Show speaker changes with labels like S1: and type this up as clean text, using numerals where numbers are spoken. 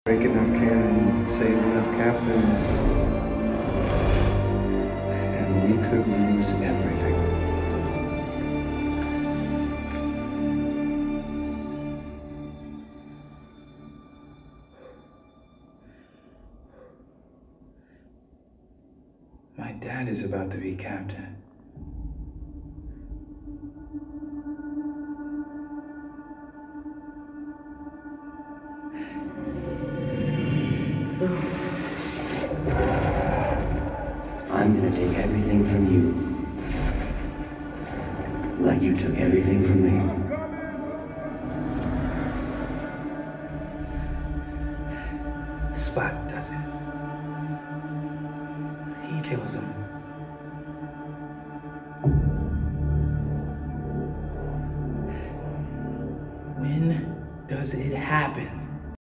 S1: break enough cannon, save enough captains, and we could lose everything. My dad is about to be captain.
S2: I'm gonna take everything from you. Like you took everything from me.
S1: Spot does it. He kills him. When does it happen?